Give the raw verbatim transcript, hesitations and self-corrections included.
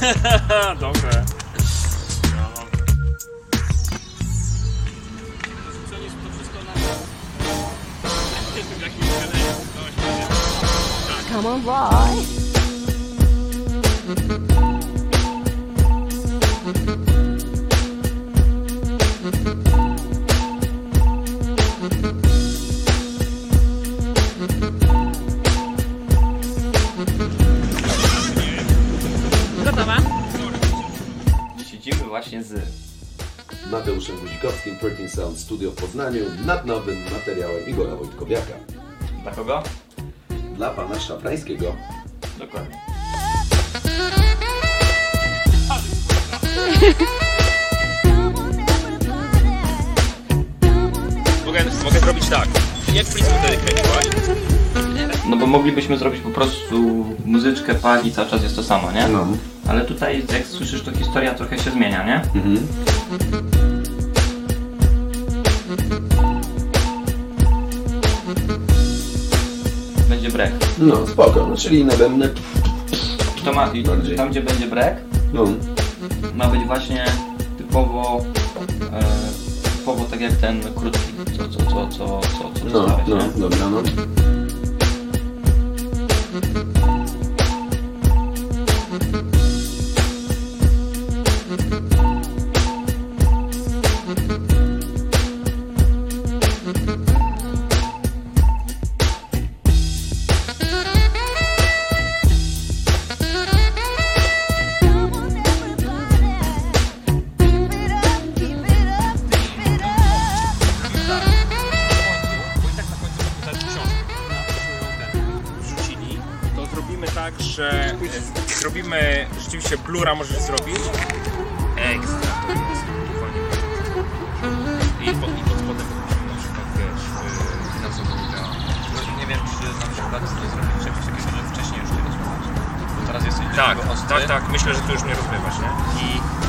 Dobre. Come on, boy. Gotowa? Siedzimy właśnie z Mateuszem Guzikowskim, thirteen Sound Studio w Poznaniu nad nowym materiałem Igora Wojtkowiaka. Dla kogo? Dla pana Szafrańskiego. Dokładnie. Mogę, mogę zrobić tak. Jak Fritz wtedy kręciłaś? No bo moglibyśmy zrobić po prostu muzyczkę, pali, cały czas jest to samo, nie? No. Ale tutaj jak słyszysz, to historia trochę się zmienia, nie? Mhm. Będzie break. No, spoko. No, czyli na bębny. To ma, i Bardziej. tam gdzie będzie break, No. ma być właśnie typowo, e, typowo tak jak ten krótki, co, co, co, co, co, co No, dostałeś, no, nie? dobra, no. Wrzucili, to zrobimy tak, że e, zrobimy rzeczywiście blura możesz zrobić. Ekstra to jest. I, po, i pod spodem musimy na przykład, wiesz, yy, na co to wideo. Nie wiem, czy na przykład to zrobić czegoś takiego, że wcześniej już nie rozmawiać. Bo teraz jesteś Tak, ostry. tak, tak, myślę, że tu już nie rozbywasz, nie? I